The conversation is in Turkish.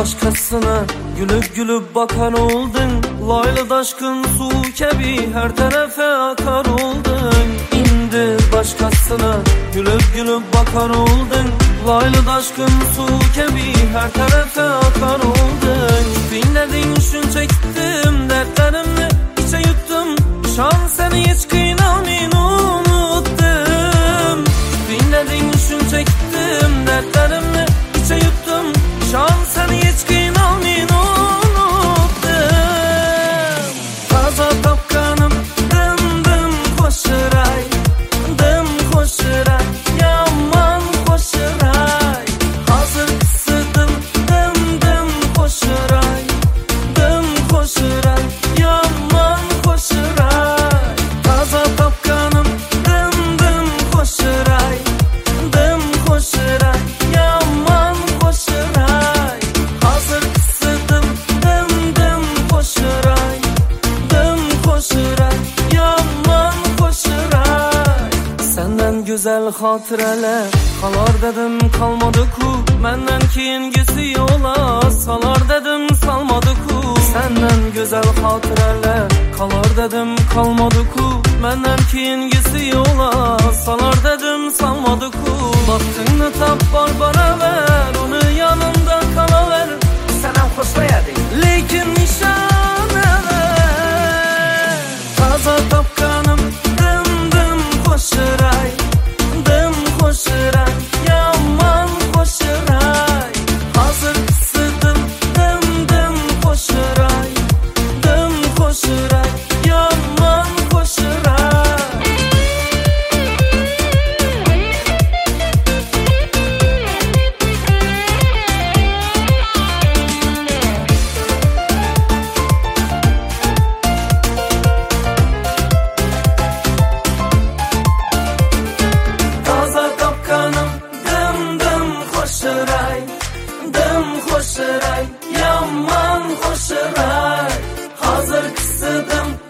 başkasına gülüp gülüp bakan oldun. Laylı daşkın su kebi her tarafa akar oldun. İndi başkasına gülüp gülüp bakan oldun. Laylı daşkın su kebi her tarafa akar oldun. Dinledin şunca gittim dertlerimle içe yuttum. Şan seni hiç kıynamayın unuttum. Dinledin şunca gittim dertlerimle içe yuttum. Şan seni hiç kıynamayın unuttum. Taza tapkanım dım dım koşuray, dım koşuray, yaman koşuray. Hazır kısıdım dım dım koşuray, dım koşuray, yaman koşuray. Taza tapkanım dım dım koşuray, dım koşuray, yaman koşuray. Hazır kısıdım dım dım koşuray, dım koşuray, yaman koşuray. Senden güzel hatireler kalar dedim kalmadı ku. Menden keyingisi yola salar dedim salmadı ku. Senden güzel hatireler kalar dedim kalmadı ku. Menden keyingisi yola salar dedim salmadı ku. Baktığını tap var bana ver, onu yanında kalaver. Senem hoşlayadın. Lekin nişane ver. Taza tapkanım dım dım koşuray, dım koşuray, yaman koşuray. Hazır kısıdım dım dım koşuray, dım koşuray, yaman koşuray. Taza tapkanım dım dım koşuray, dım koşuray, yaman koşuray. Hazır kısıdım